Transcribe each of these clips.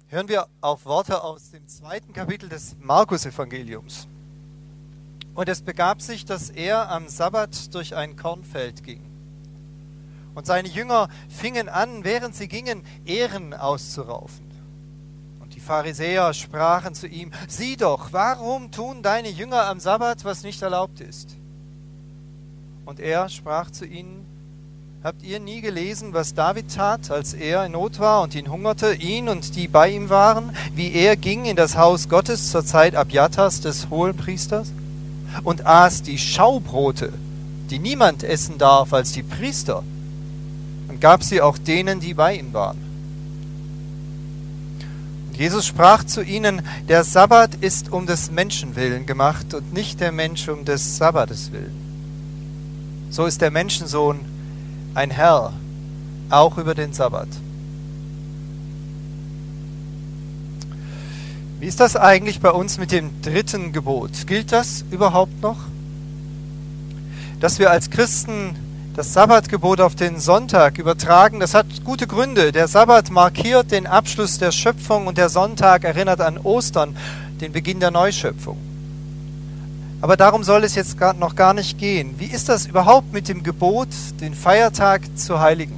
hören wir auf Worte aus dem 2. Kapitel des Markus-Evangeliums. Und es begab sich, dass er am Sabbat durch ein Kornfeld ging. Und seine Jünger fingen an, während sie gingen, Ähren auszuraufen. Und die Pharisäer sprachen zu ihm: Sieh doch, warum tun deine Jünger am Sabbat, was nicht erlaubt ist? Und er sprach zu ihnen: Habt ihr nie gelesen, was David tat, als er in Not war und ihn hungerte, ihn und die bei ihm waren, wie er ging in das Haus Gottes zur Zeit Abjatas des Hohenpriesters und aß die Schaubrote, die niemand essen darf als die Priester, und gab sie auch denen, die bei ihm waren. Und Jesus sprach zu ihnen: Der Sabbat ist um des Menschen willen gemacht und nicht der Mensch um des Sabbates willen. So ist der Menschensohn ein Herr, auch über den Sabbat. Wie ist das eigentlich bei uns mit dem 3. Gebot? Gilt das überhaupt noch? Dass wir als Christen das Sabbatgebot auf den Sonntag übertragen, das hat gute Gründe. Der Sabbat markiert den Abschluss der Schöpfung und der Sonntag erinnert an Ostern, den Beginn der Neuschöpfung. Aber darum soll es jetzt noch gar nicht gehen. Wie ist das überhaupt mit dem Gebot, den Feiertag zu heiligen?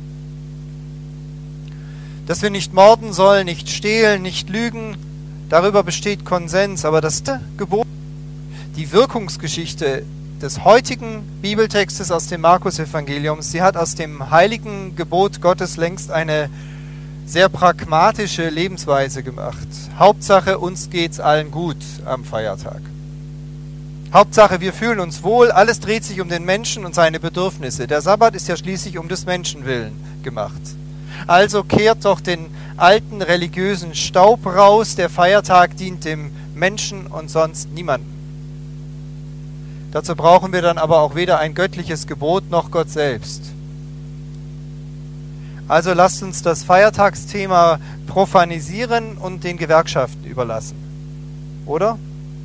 Dass wir nicht morden sollen, nicht stehlen, nicht lügen, darüber besteht Konsens. Aber das Gebot, die Wirkungsgeschichte des heutigen Bibeltextes aus dem Markus-Evangelium, sie hat aus dem heiligen Gebot Gottes längst eine sehr pragmatische Lebensweise gemacht. Hauptsache, uns geht's allen gut am Feiertag. Hauptsache, wir fühlen uns wohl, alles dreht sich um den Menschen und seine Bedürfnisse. Der Sabbat ist ja schließlich um des Menschen willen gemacht. Also kehrt doch den alten religiösen Staub raus, der Feiertag dient dem Menschen und sonst niemandem. Dazu brauchen wir dann aber auch weder ein göttliches Gebot noch Gott selbst. Also lasst uns das Feiertagsthema profanisieren und den Gewerkschaften überlassen. Oder?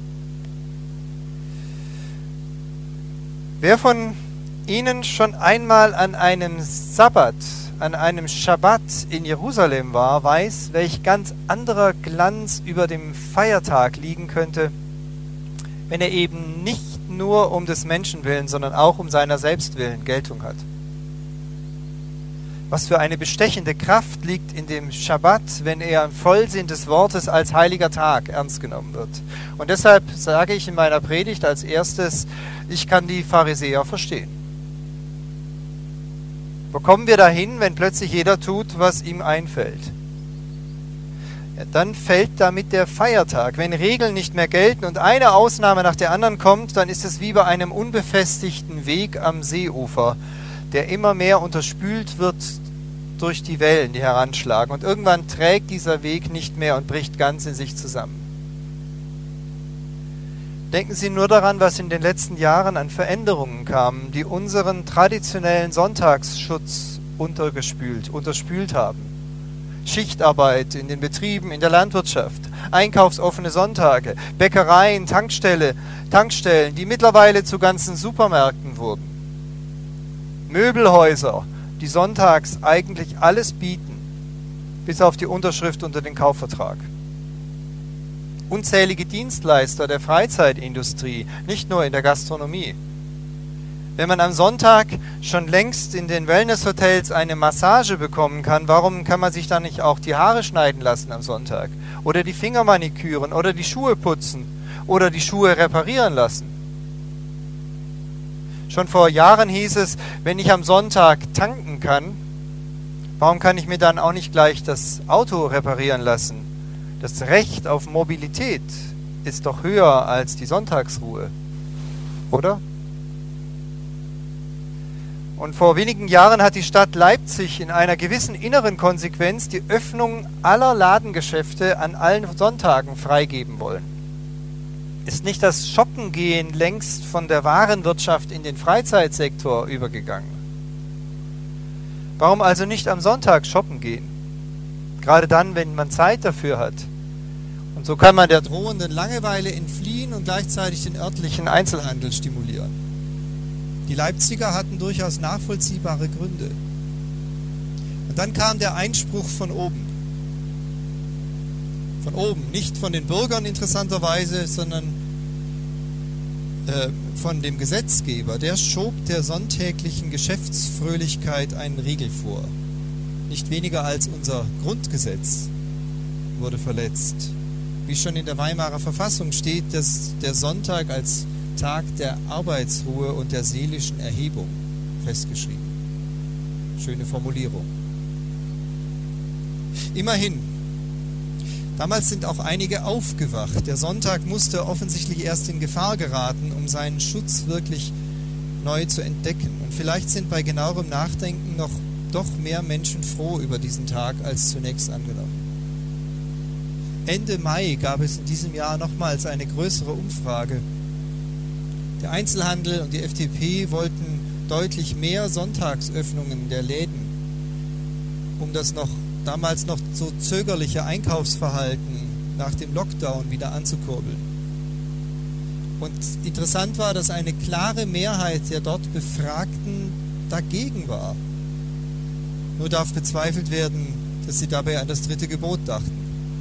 Wer von Ihnen schon einmal an einem Sabbat, an einem Schabbat in Jerusalem war, weiß, welch ganz anderer Glanz über dem Feiertag liegen könnte, wenn er eben nicht nur um des Menschen willen, sondern auch um seiner selbst willen Geltung hat. Was für eine bestechende Kraft liegt in dem Schabbat, wenn er im Vollsinn des Wortes als heiliger Tag ernst genommen wird. Und deshalb sage ich in meiner Predigt als erstes: Ich kann die Pharisäer verstehen. Wo kommen wir dahin, wenn plötzlich jeder tut, was ihm einfällt? Ja, dann fällt damit der Feiertag. Wenn Regeln nicht mehr gelten und eine Ausnahme nach der anderen kommt, dann ist es wie bei einem unbefestigten Weg am Seeufer, der immer mehr unterspült wird durch die Wellen, die heranschlagen. Und irgendwann trägt dieser Weg nicht mehr und bricht ganz in sich zusammen. Denken Sie nur daran, was in den letzten Jahren an Veränderungen kam, die unseren traditionellen Sonntagsschutz unterspült haben. Schichtarbeit in den Betrieben, in der Landwirtschaft, einkaufsoffene Sonntage, Bäckereien, Tankstellen, die mittlerweile zu ganzen Supermärkten wurden. Möbelhäuser, die sonntags eigentlich alles bieten, bis auf die Unterschrift unter den Kaufvertrag. Unzählige Dienstleister der Freizeitindustrie, nicht nur in der Gastronomie. Wenn man am Sonntag schon längst in den Wellnesshotels eine Massage bekommen kann, warum kann man sich dann nicht auch die Haare schneiden lassen am Sonntag? Oder die Finger maniküren oder die Schuhe putzen oder die Schuhe reparieren lassen? Schon vor Jahren hieß es, wenn ich am Sonntag tanken kann, warum kann ich mir dann auch nicht gleich das Auto reparieren lassen? Das Recht auf Mobilität ist doch höher als die Sonntagsruhe, oder? Und vor wenigen Jahren hat die Stadt Leipzig in einer gewissen inneren Konsequenz die Öffnung aller Ladengeschäfte an allen Sonntagen freigeben wollen. Ist nicht das Shoppengehen längst von der Warenwirtschaft in den Freizeitsektor übergegangen? Warum also nicht am Sonntag shoppen gehen? Gerade dann, wenn man Zeit dafür hat. Und so kann man der drohenden Langeweile entfliehen und gleichzeitig den örtlichen Einzelhandel stimulieren. Die Leipziger hatten durchaus nachvollziehbare Gründe. Und dann kam der Einspruch von oben. Von oben, nicht von den Bürgern interessanterweise, sondern von dem Gesetzgeber. Der schob der sonntäglichen Geschäftsfröhlichkeit einen Riegel vor. Nicht weniger als unser Grundgesetz wurde verletzt. Wie schon in der Weimarer Verfassung steht, dass der Sonntag als Tag der Arbeitsruhe und der seelischen Erhebung festgeschrieben. Schöne Formulierung. Immerhin, damals sind auch einige aufgewacht. Der Sonntag musste offensichtlich erst in Gefahr geraten, um seinen Schutz wirklich neu zu entdecken. Und vielleicht sind bei genauerem Nachdenken doch mehr Menschen froh über diesen Tag als zunächst angenommen. Ende Mai gab es in diesem Jahr nochmals eine größere Umfrage. Der Einzelhandel und die FDP wollten deutlich mehr Sonntagsöffnungen der Läden, um das damals noch so zögerliche Einkaufsverhalten nach dem Lockdown wieder anzukurbeln. Und interessant war, dass eine klare Mehrheit der dort Befragten dagegen war. Nur darf bezweifelt werden, dass sie dabei an das 3. Gebot dachten.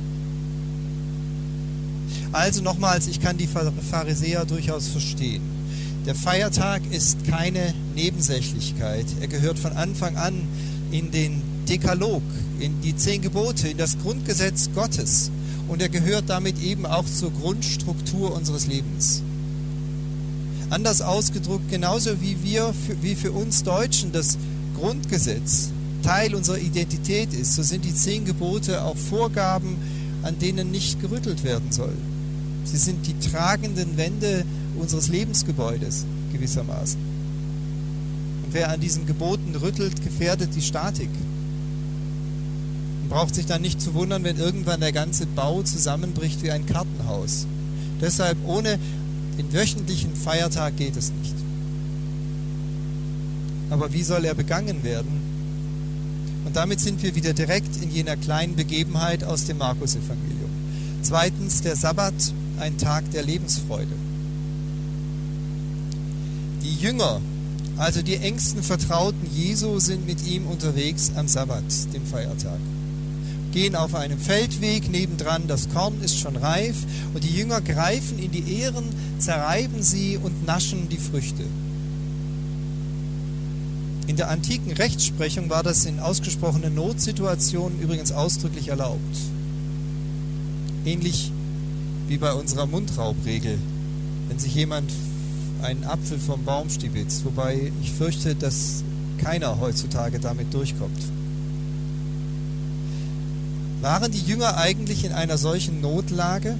Also nochmals, ich kann die Pharisäer durchaus verstehen. Der Feiertag ist keine Nebensächlichkeit. Er gehört von Anfang an in den Dekalog, in die 10 Gebote, in das Grundgesetz Gottes. Und er gehört damit eben auch zur Grundstruktur unseres Lebens. Anders ausgedrückt, genauso wie für uns Deutschen das Grundgesetz Teil unserer Identität ist, so sind die 10 Gebote auch Vorgaben, an denen nicht gerüttelt werden soll. Sie sind die tragenden Wände unseres Lebensgebäudes gewissermaßen. Und wer an diesen Geboten rüttelt, gefährdet die Statik. Man braucht sich dann nicht zu wundern, wenn irgendwann der ganze Bau zusammenbricht wie ein Kartenhaus. Deshalb ohne den wöchentlichen Feiertag geht es nicht. Aber wie soll er begangen werden? Und damit sind wir wieder direkt in jener kleinen Begebenheit aus dem Markus-Evangelium. Zweitens, der Sabbat, ein Tag der Lebensfreude. Die Jünger, also die engsten Vertrauten Jesu, sind mit ihm unterwegs am Sabbat, dem Feiertag. Gehen auf einem Feldweg nebendran, das Korn ist schon reif und die Jünger greifen in die Ähren, zerreiben sie und naschen die Früchte. In der antiken Rechtsprechung war das in ausgesprochenen Notsituationen übrigens ausdrücklich erlaubt. Ähnlich wie bei unserer Mundraubregel, wenn sich jemand einen Apfel vom Baum stibitzt, wobei ich fürchte, dass keiner heutzutage damit durchkommt. Waren die Jünger eigentlich in einer solchen Notlage?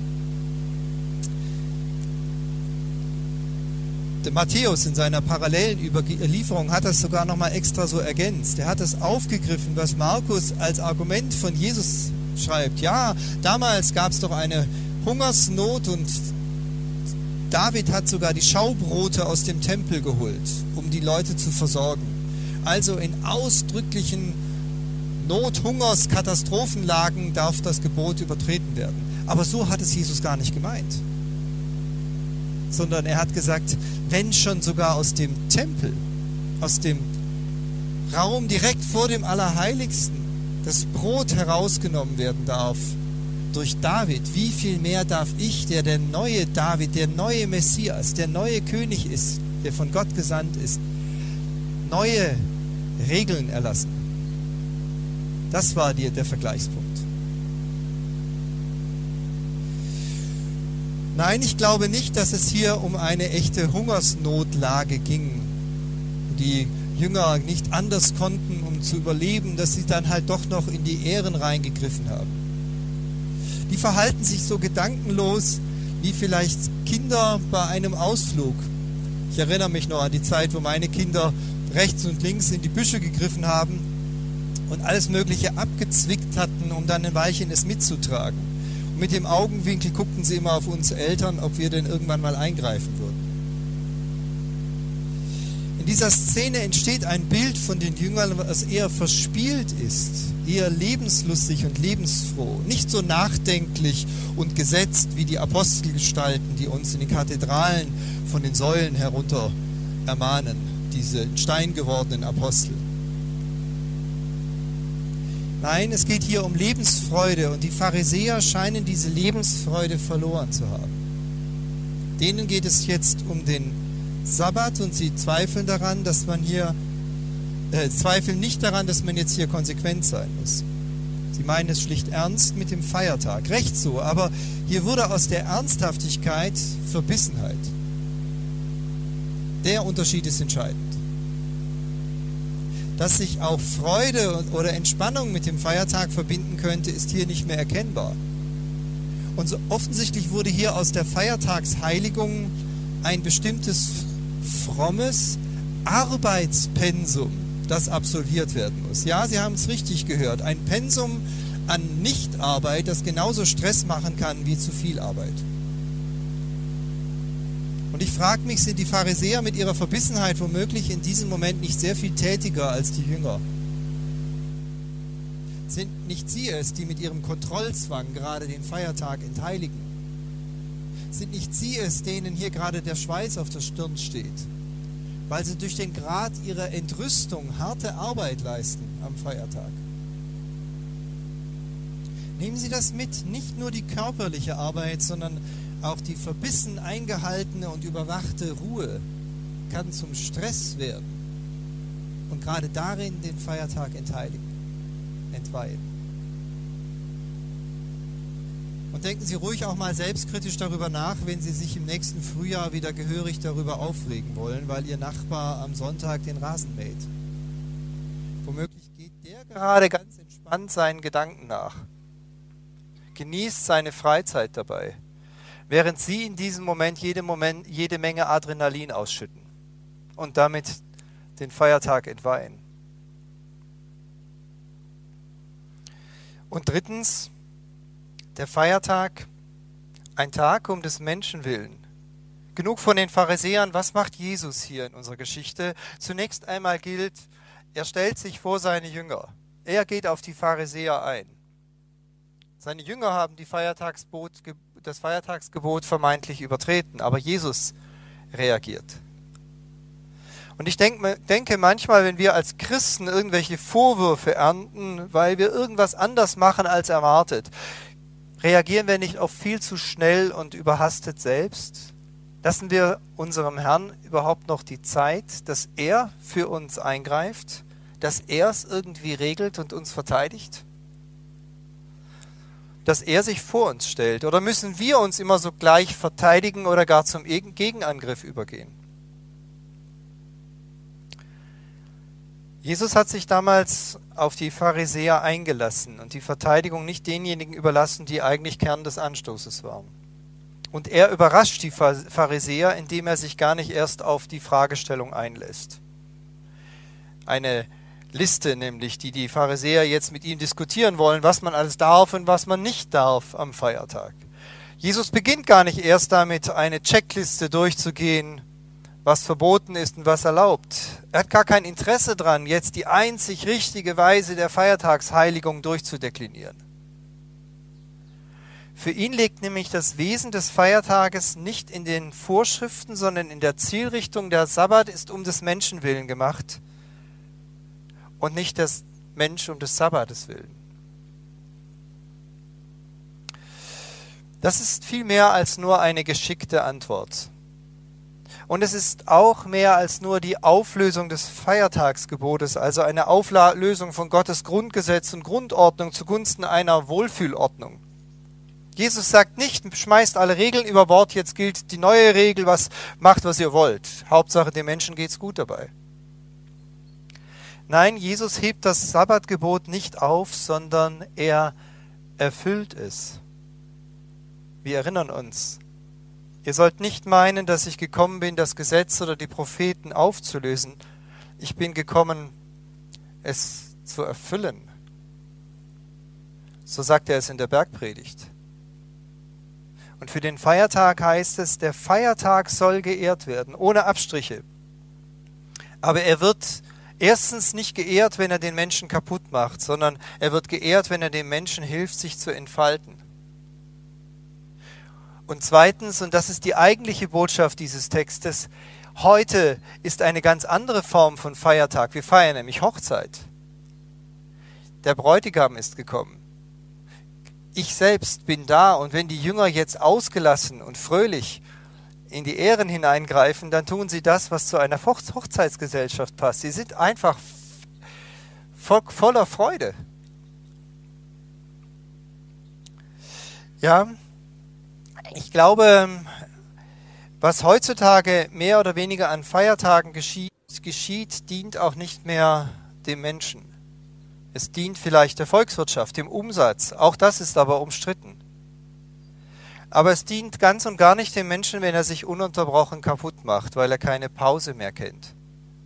Der Matthäus in seiner parallelen Überlieferung hat das sogar nochmal extra so ergänzt. Er hat das aufgegriffen, was Markus als Argument von Jesus schreibt. Ja, damals gab es doch eine Hungersnot und David hat sogar die Schaubrote aus dem Tempel geholt, um die Leute zu versorgen. Also in ausdrücklichen Not-, Hungers-, Katastrophenlagen darf das Gebot übertreten werden. Aber so hat es Jesus gar nicht gemeint. Sondern er hat gesagt, wenn schon sogar aus dem Tempel, aus dem Raum direkt vor dem Allerheiligsten, das Brot herausgenommen werden darf durch David, wie viel mehr darf ich, der neue David, der neue Messias, der neue König ist, der von Gott gesandt ist, neue Regeln erlassen. Das war der Vergleichspunkt. Nein, ich glaube nicht, dass es hier um eine echte Hungersnotlage ging. Die Jünger nicht anders konnten, um zu überleben, dass sie dann halt doch noch in die Ähren reingegriffen haben. Die verhalten sich so gedankenlos wie vielleicht Kinder bei einem Ausflug. Ich erinnere mich noch an die Zeit, wo meine Kinder rechts und links in die Büsche gegriffen haben und alles Mögliche abgezwickt hatten, um dann ein Weilchen es mitzutragen. Und mit dem Augenwinkel guckten sie immer auf uns Eltern, ob wir denn irgendwann mal eingreifen würden. In dieser Szene entsteht ein Bild von den Jüngern, was eher verspielt ist, eher lebenslustig und lebensfroh, nicht so nachdenklich und gesetzt wie die Apostelgestalten, die uns in den Kathedralen von den Säulen herunter ermahnen, diese in Stein gewordenen Apostel. Nein, es geht hier um Lebensfreude und die Pharisäer scheinen diese Lebensfreude verloren zu haben. Denen geht es jetzt um den Sabbat und sie zweifeln nicht daran, dass man jetzt hier konsequent sein muss. Sie meinen es schlicht ernst mit dem Feiertag. Recht so, aber hier wurde aus der Ernsthaftigkeit Verbissenheit. Der Unterschied ist entscheidend. Dass sich auch Freude oder Entspannung mit dem Feiertag verbinden könnte, ist hier nicht mehr erkennbar. Und so offensichtlich wurde hier aus der Feiertagsheiligung ein bestimmtes frommes Arbeitspensum, das absolviert werden muss. Ja, Sie haben es richtig gehört. Ein Pensum an Nichtarbeit, das genauso Stress machen kann wie zu viel Arbeit. Und ich frage mich, sind die Pharisäer mit ihrer Verbissenheit womöglich in diesem Moment nicht sehr viel tätiger als die Jünger? Sind nicht sie es, die mit ihrem Kontrollzwang gerade den Feiertag entheiligen? Sind nicht sie es, denen hier gerade der Schweiß auf der Stirn steht, weil sie durch den Grad ihrer Entrüstung harte Arbeit leisten am Feiertag? Nehmen Sie das mit, nicht nur die körperliche Arbeit, sondern auch die verbissen eingehaltene und überwachte Ruhe kann zum Stress werden und gerade darin den Feiertag entweihen. Und denken Sie ruhig auch mal selbstkritisch darüber nach, wenn Sie sich im nächsten Frühjahr wieder gehörig darüber aufregen wollen, weil Ihr Nachbar am Sonntag den Rasen mäht. Womöglich geht der gerade ganz entspannt seinen Gedanken nach, genießt seine Freizeit dabei, während Sie in diesem Moment jede Menge Adrenalin ausschütten und damit den Feiertag entweihen. Und drittens, der Feiertag, ein Tag um des Menschen willen. Genug von den Pharisäern, was macht Jesus hier in unserer Geschichte? Zunächst einmal gilt, er stellt sich vor seine Jünger. Er geht auf die Pharisäer ein. Seine Jünger haben das Feiertagsgebot vermeintlich übertreten, aber Jesus reagiert. Und ich denke manchmal, wenn wir als Christen irgendwelche Vorwürfe ernten, weil wir irgendwas anders machen als erwartet, reagieren wir nicht oft viel zu schnell und überhastet selbst? Lassen wir unserem Herrn überhaupt noch die Zeit, dass er für uns eingreift, dass er es irgendwie regelt und uns verteidigt? Dass er sich vor uns stellt? Oder müssen wir uns immer so gleich verteidigen oder gar zum Gegenangriff übergehen? Jesus hat sich damals auf die Pharisäer eingelassen und die Verteidigung nicht denjenigen überlassen, die eigentlich Kern des Anstoßes waren. Und er überrascht die Pharisäer, indem er sich gar nicht erst auf die Fragestellung einlässt. Eine Liste nämlich, die Pharisäer jetzt mit ihm diskutieren wollen, was man alles darf und was man nicht darf am Feiertag. Jesus beginnt gar nicht erst damit, eine Checkliste durchzugehen, was verboten ist und was erlaubt. Er hat gar kein Interesse daran, jetzt die einzig richtige Weise der Feiertagsheiligung durchzudeklinieren. Für ihn liegt nämlich das Wesen des Feiertages nicht in den Vorschriften, sondern in der Zielrichtung. Der Sabbat ist um des Menschen willen gemacht und nicht der Mensch um des Sabbates willen. Das ist viel mehr als nur eine geschickte Antwort. Und es ist auch mehr als nur die Auflösung des Feiertagsgebotes, also eine Auflösung von Gottes Grundgesetz und Grundordnung zugunsten einer Wohlfühlordnung. Jesus sagt nicht, schmeißt alle Regeln über Bord, jetzt gilt die neue Regel, macht, was ihr wollt. Hauptsache, den Menschen geht's gut dabei. Nein, Jesus hebt das Sabbatgebot nicht auf, sondern er erfüllt es. Wir erinnern uns. Ihr sollt nicht meinen, dass ich gekommen bin, das Gesetz oder die Propheten aufzulösen. Ich bin gekommen, es zu erfüllen. So sagt er es in der Bergpredigt. Und für den Feiertag heißt es, der Feiertag soll geehrt werden, ohne Abstriche. Aber er wird erstens nicht geehrt, wenn er den Menschen kaputt macht, sondern er wird geehrt, wenn er dem Menschen hilft, sich zu entfalten. Und zweitens, und das ist die eigentliche Botschaft dieses Textes, heute ist eine ganz andere Form von Feiertag. Wir feiern nämlich Hochzeit. der Bräutigam ist gekommen. Ich selbst bin da, und wenn die Jünger jetzt ausgelassen und fröhlich in die Ehren hineingreifen, dann tun sie das, was zu einer Hochzeitsgesellschaft passt. Sie sind einfach voller Freude. Ja, ich glaube, was heutzutage mehr oder weniger an Feiertagen geschieht, dient auch nicht mehr dem Menschen. Es dient vielleicht der Volkswirtschaft, dem Umsatz. Auch das ist aber umstritten. Aber es dient ganz und gar nicht dem Menschen, wenn er sich ununterbrochen kaputt macht, weil er keine Pause mehr kennt.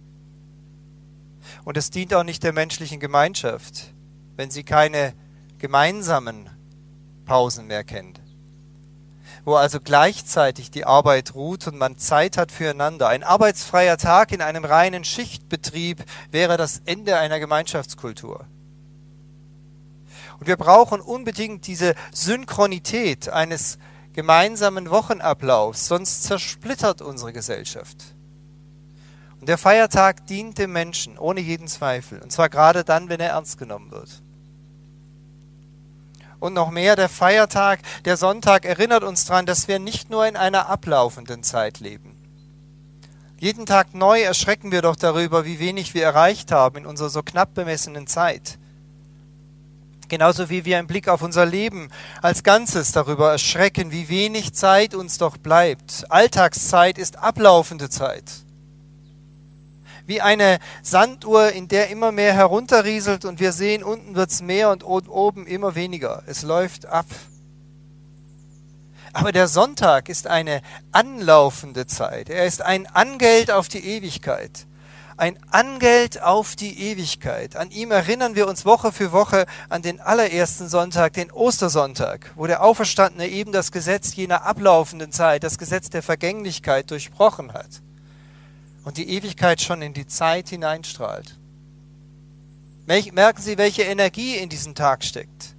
Und es dient auch nicht der menschlichen Gemeinschaft, wenn sie keine gemeinsamen Pausen mehr kennt. Wo also gleichzeitig die Arbeit ruht und man Zeit hat füreinander. Ein arbeitsfreier Tag in einem reinen Schichtbetrieb wäre das Ende einer Gemeinschaftskultur. Und wir brauchen unbedingt diese Synchronität eines gemeinsamen Wochenablaufs, sonst zersplittert unsere Gesellschaft. Und der Feiertag dient dem Menschen, ohne jeden Zweifel. Und zwar gerade dann, wenn er ernst genommen wird. Und noch mehr, der Feiertag, der Sonntag erinnert uns daran, dass wir nicht nur in einer ablaufenden Zeit leben. Jeden Tag neu erschrecken wir doch darüber, wie wenig wir erreicht haben in unserer so knapp bemessenen Zeit. Genauso wie wir im Blick auf unser Leben als Ganzes darüber erschrecken, wie wenig Zeit uns doch bleibt. Alltagszeit ist ablaufende Zeit. Wie eine Sanduhr, in der immer mehr herunterrieselt und wir sehen, unten wird es mehr und oben immer weniger. Es läuft ab. Aber der Sonntag ist eine anlaufende Zeit. Er ist ein Angeld auf die Ewigkeit. Ein Angeld auf die Ewigkeit. An ihm erinnern wir uns Woche für Woche an den allerersten Sonntag, den Ostersonntag, wo der Auferstandene eben das Gesetz jener ablaufenden Zeit, das Gesetz der Vergänglichkeit durchbrochen hat und die Ewigkeit schon in die Zeit hineinstrahlt. Merken Sie, welche Energie in diesem Tag steckt?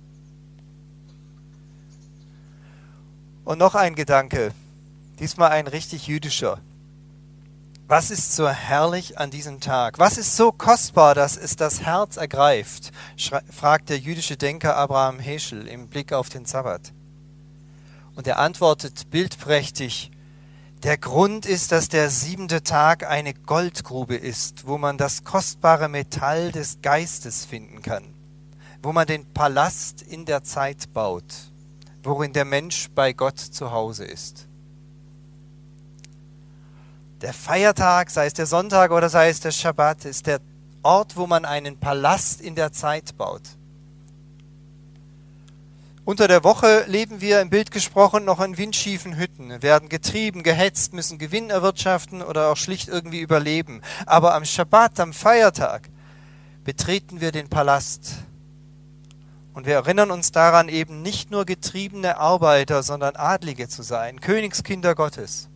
Und noch ein Gedanke, diesmal ein richtig jüdischer. Was ist so herrlich an diesem Tag? Was ist so kostbar, dass es das Herz ergreift? Fragt der jüdische Denker Abraham Heschel im Blick auf den Sabbat. Und er antwortet bildprächtig: Der Grund ist, dass der 7. Tag eine Goldgrube ist, wo man das kostbare Metall des Geistes finden kann, wo man den Palast in der Zeit baut, worin der Mensch bei Gott zu Hause ist. Der Feiertag, sei es der Sonntag oder sei es der Schabbat, ist der Ort, wo man einen Palast in der Zeit baut. Unter der Woche leben wir, im Bild gesprochen, noch in windschiefen Hütten, werden getrieben, gehetzt, müssen Gewinn erwirtschaften oder auch schlicht irgendwie überleben. Aber am Schabbat, am Feiertag, betreten wir den Palast. Und wir erinnern uns daran, eben nicht nur getriebene Arbeiter, sondern Adlige zu sein, Königskinder Gottes.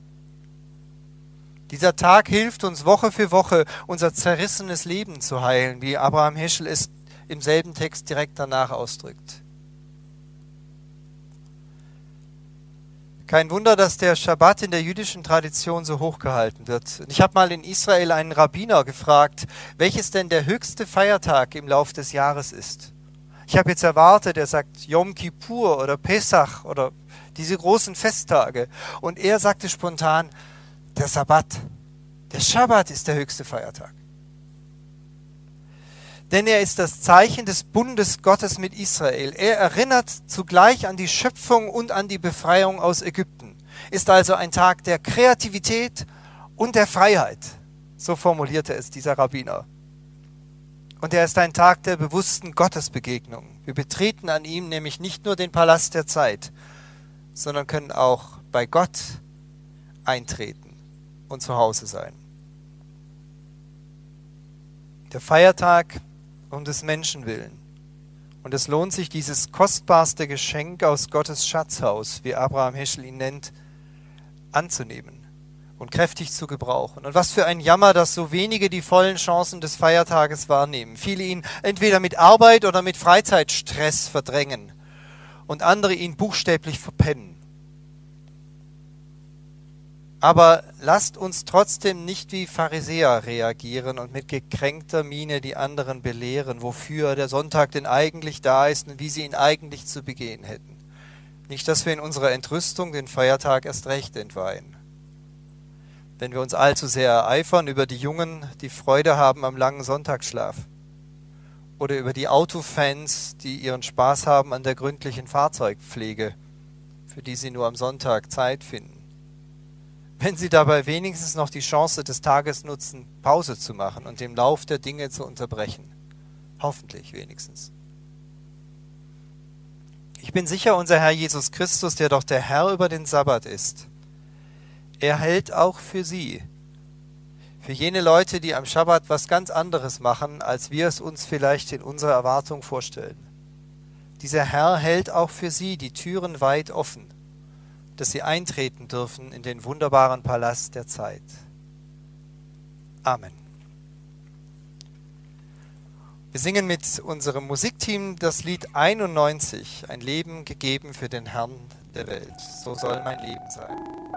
Dieser Tag hilft uns Woche für Woche, unser zerrissenes Leben zu heilen, wie Abraham Heschel es im selben Text direkt danach ausdrückt. Kein Wunder, dass der Schabbat in der jüdischen Tradition so hochgehalten wird. Ich habe mal in Israel einen Rabbiner gefragt, welches denn der höchste Feiertag im Lauf des Jahres ist. Ich habe jetzt erwartet, er sagt Yom Kippur oder Pesach oder diese großen Festtage. Und er sagte spontan, der Sabbat, der Schabbat ist der höchste Feiertag. Denn er ist das Zeichen des Bundes Gottes mit Israel. Er erinnert zugleich an die Schöpfung und an die Befreiung aus Ägypten. Ist also ein Tag der Kreativität und der Freiheit. So formulierte es dieser Rabbiner. Und er ist ein Tag der bewussten Gottesbegegnung. Wir betreten an ihm nämlich nicht nur den Palast der Zeit, sondern können auch bei Gott eintreten und zu Hause sein. Der Feiertag um des Menschen willen. Und es lohnt sich, dieses kostbarste Geschenk aus Gottes Schatzhaus, wie Abraham Heschel ihn nennt, anzunehmen und kräftig zu gebrauchen. Und was für ein Jammer, dass so wenige die vollen Chancen des Feiertages wahrnehmen. Viele ihn entweder mit Arbeit oder mit Freizeitstress verdrängen und andere ihn buchstäblich verpennen. Aber lasst uns trotzdem nicht wie Pharisäer reagieren und mit gekränkter Miene die anderen belehren, wofür der Sonntag denn eigentlich da ist und wie sie ihn eigentlich zu begehen hätten. Nicht, dass wir in unserer Entrüstung den Feiertag erst recht entweihen. Wenn wir uns allzu sehr ereifern über die Jungen, die Freude haben am langen Sonntagsschlaf. Oder über die Autofans, die ihren Spaß haben an der gründlichen Fahrzeugpflege, für die sie nur am Sonntag Zeit finden. Wenn sie dabei wenigstens noch die Chance des Tages nutzen, Pause zu machen und den Lauf der Dinge zu unterbrechen. Hoffentlich wenigstens. Ich bin sicher, unser Herr Jesus Christus, der doch der Herr über den Sabbat ist, er hält auch für sie, für jene Leute, die am Schabbat was ganz anderes machen, als wir es uns vielleicht in unserer Erwartung vorstellen. Dieser Herr hält auch für sie die Türen weit offen, dass sie eintreten dürfen in den wunderbaren Palast der Zeit. Amen. Wir singen mit unserem Musikteam das Lied 91, ein Leben gegeben für den Herrn der Welt. So soll mein Leben sein.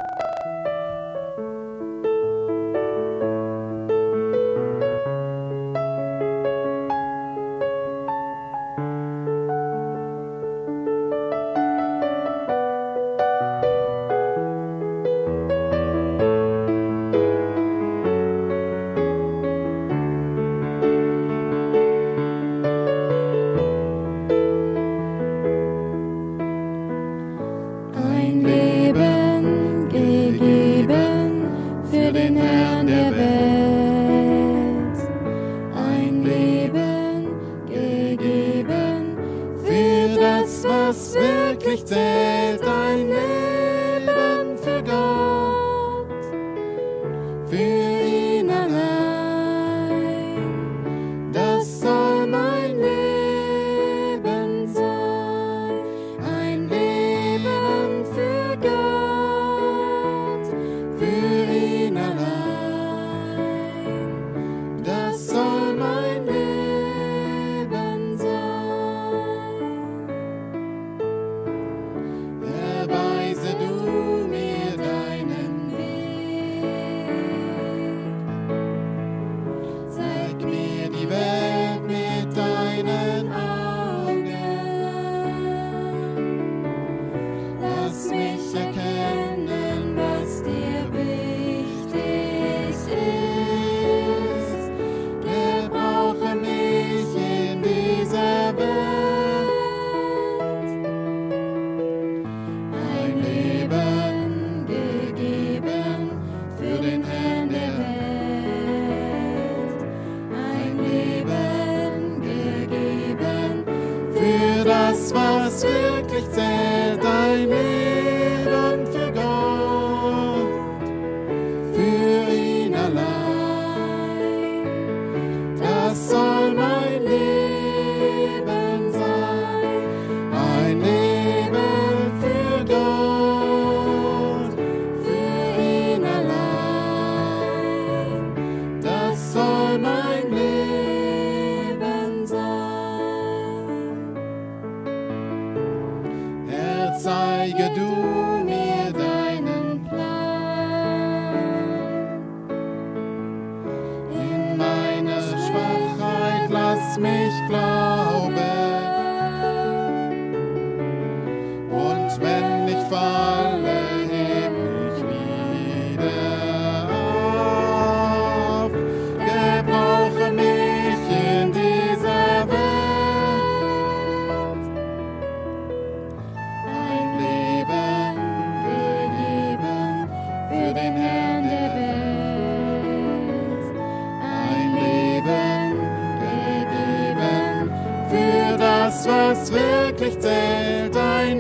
Was wirklich zählt, ein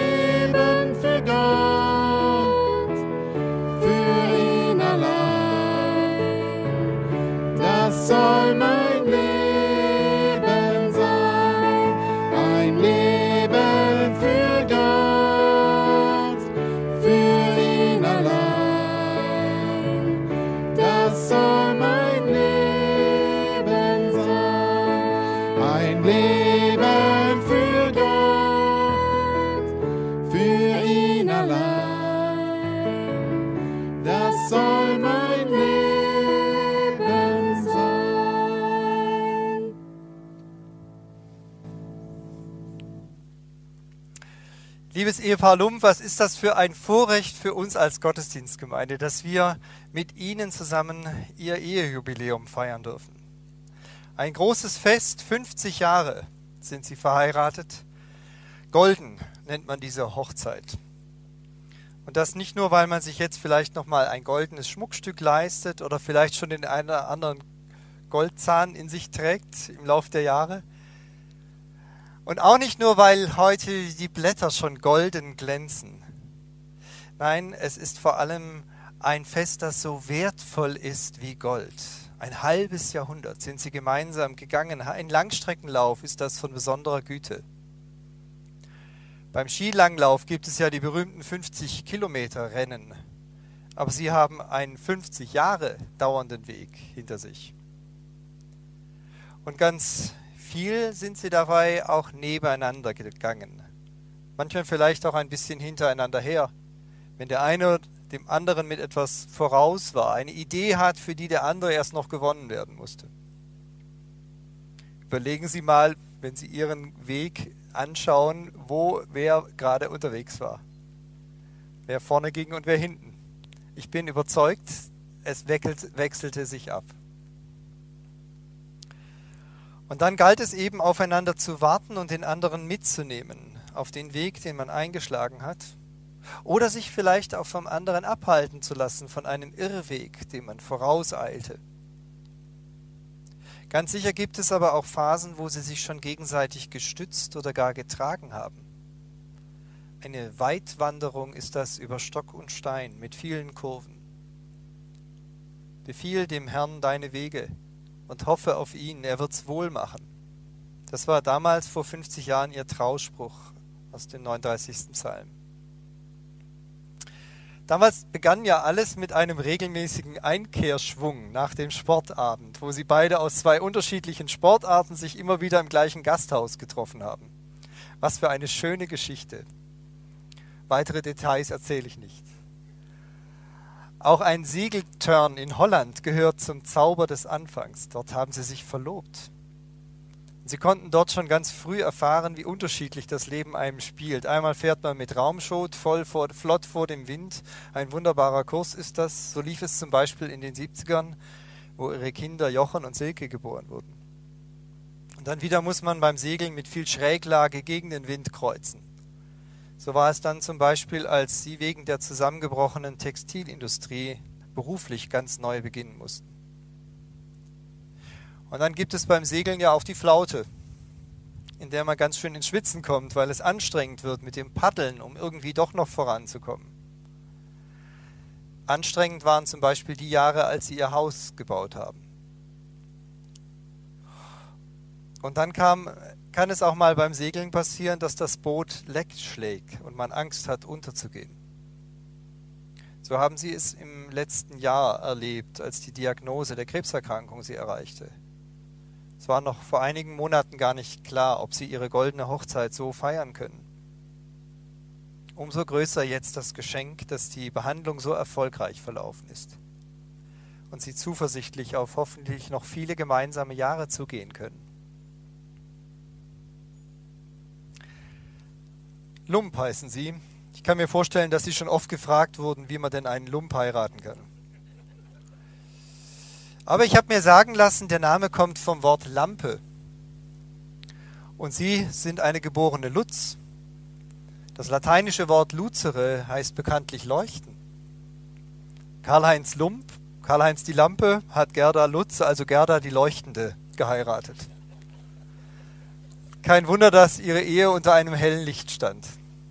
Leben für Gott, für ihn allein. Das soll mein Leben sein, ein Leben für Gott, für ihn allein. Das soll mein Leben sein, ein Leben Liebes Ehepaar Lump, was ist das für ein Vorrecht für uns als Gottesdienstgemeinde, dass wir mit Ihnen zusammen Ihr Ehejubiläum feiern dürfen. Ein großes Fest, 50 Jahre sind Sie verheiratet. Golden nennt man diese Hochzeit. Und das nicht nur, weil man sich jetzt vielleicht nochmal ein goldenes Schmuckstück leistet oder vielleicht schon den einen oder anderen Goldzahn in sich trägt im Laufe der Jahre. Und auch nicht nur, weil heute die Blätter schon golden glänzen. Nein, es ist vor allem ein Fest, das so wertvoll ist wie Gold. Ein halbes Jahrhundert sind sie gemeinsam gegangen. Ein Langstreckenlauf ist das von besonderer Güte. Beim Skilanglauf gibt es ja die berühmten 50-Kilometer-Rennen. Aber sie haben einen 50 Jahre dauernden Weg hinter sich. Und ganz viel sind sie dabei auch nebeneinander gegangen. Manchmal vielleicht auch ein bisschen hintereinander her. Wenn der eine dem anderen mit etwas voraus war, eine Idee hat, für die der andere erst noch gewonnen werden musste. Überlegen Sie mal, wenn Sie Ihren Weg anschauen, wo wer gerade unterwegs war. Wer vorne ging und wer hinten. Ich bin überzeugt, es wechselte sich ab. Und dann galt es eben, aufeinander zu warten und den anderen mitzunehmen, auf den Weg, den man eingeschlagen hat. Oder sich vielleicht auch vom anderen abhalten zu lassen, von einem Irrweg, dem man vorauseilte. Ganz sicher gibt es aber auch Phasen, wo sie sich schon gegenseitig gestützt oder gar getragen haben. Eine Weitwanderung ist das über Stock und Stein mit vielen Kurven. Befiehl dem Herrn deine Wege und hoffe auf ihn, er wird's wohl machen. Das war damals vor 50 Jahren ihr Trauspruch aus dem 39. Psalm. Damals begann ja alles mit einem regelmäßigen Einkehrschwung nach dem Sportabend, wo sie beide aus zwei unterschiedlichen Sportarten sich immer wieder im gleichen Gasthaus getroffen haben. Was für eine schöne Geschichte. Weitere Details erzähle ich nicht. Auch ein Segeltörn in Holland gehört zum Zauber des Anfangs. Dort haben sie sich verlobt. Sie konnten dort schon ganz früh erfahren, wie unterschiedlich das Leben einem spielt. Einmal fährt man mit Raumschot flott vor dem Wind. Ein wunderbarer Kurs ist das. So lief es zum Beispiel in den 70ern, wo ihre Kinder Jochen und Silke geboren wurden. Und dann wieder muss man beim Segeln mit viel Schräglage gegen den Wind kreuzen. So war es dann zum Beispiel, als sie wegen der zusammengebrochenen Textilindustrie beruflich ganz neu beginnen mussten. Und dann gibt es beim Segeln ja auch die Flaute, in der man ganz schön ins Schwitzen kommt, weil es anstrengend wird mit dem Paddeln, um irgendwie doch noch voranzukommen. Anstrengend waren zum Beispiel die Jahre, als sie ihr Haus gebaut haben. Und dann kann es auch mal beim Segeln passieren, dass das Boot Leck schlägt und man Angst hat, unterzugehen. So haben sie es im letzten Jahr erlebt, als die Diagnose der Krebserkrankung sie erreichte. Es war noch vor einigen Monaten gar nicht klar, ob sie ihre goldene Hochzeit so feiern können. Umso größer jetzt das Geschenk, dass die Behandlung so erfolgreich verlaufen ist und sie zuversichtlich auf hoffentlich noch viele gemeinsame Jahre zugehen können. Lump heißen sie. Ich kann mir vorstellen, dass sie schon oft gefragt wurden, wie man denn einen Lump heiraten kann. Aber ich habe mir sagen lassen, der Name kommt vom Wort Lampe. Und sie sind eine geborene Lutz. Das lateinische Wort lucere heißt bekanntlich leuchten. Karl-Heinz Lump, Karl-Heinz die Lampe, hat Gerda Lutz, also Gerda die Leuchtende, geheiratet. Kein Wunder, dass ihre Ehe unter einem hellen Licht stand.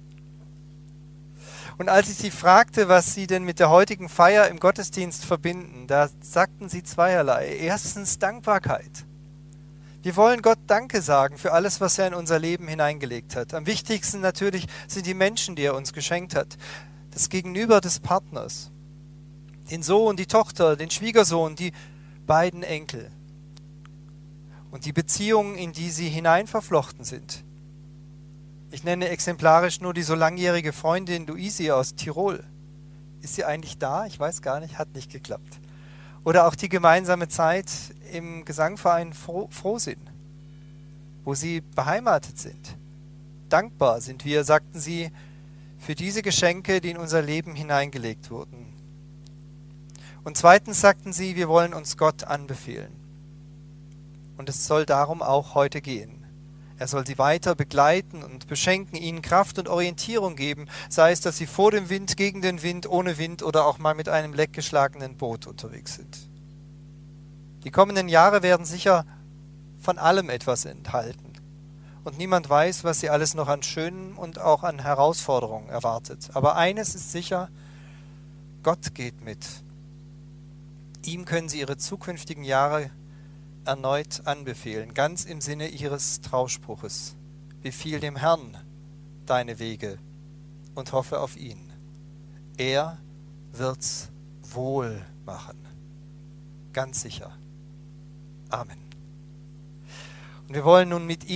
Und als ich sie fragte, was sie denn mit der heutigen Feier im Gottesdienst verbinden, da sagten sie zweierlei. Erstens Dankbarkeit. Wir wollen Gott Danke sagen für alles, was er in unser Leben hineingelegt hat. Am wichtigsten natürlich sind die Menschen, die er uns geschenkt hat. Das Gegenüber des Partners. Den Sohn, die Tochter, den Schwiegersohn, die beiden Enkel. Und die Beziehungen, in die sie hineinverflochten sind. Ich nenne exemplarisch nur die so langjährige Freundin Luisi aus Tirol. Ist sie eigentlich da? Ich weiß gar nicht, hat nicht geklappt. Oder auch die gemeinsame Zeit im Gesangverein Frohsinn, wo sie beheimatet sind. Dankbar sind wir, sagten sie, für diese Geschenke, die in unser Leben hineingelegt wurden. Und zweitens sagten sie, wir wollen uns Gott anbefehlen. Und es soll darum auch heute gehen. Er soll sie weiter begleiten und beschenken, ihnen Kraft und Orientierung geben, sei es, dass sie vor dem Wind, gegen den Wind, ohne Wind oder auch mal mit einem leckgeschlagenen Boot unterwegs sind. Die kommenden Jahre werden sicher von allem etwas enthalten. Und niemand weiß, was sie alles noch an Schönen und auch an Herausforderungen erwartet. Aber eines ist sicher, Gott geht mit. Ihm können sie ihre zukünftigen Jahre erneut anbefehlen, ganz im Sinne ihres Trauspruches. Befiehl dem Herrn deine Wege und hoffe auf ihn. Er wird's wohl machen. Ganz sicher. Amen. Und wir wollen nun mit ihm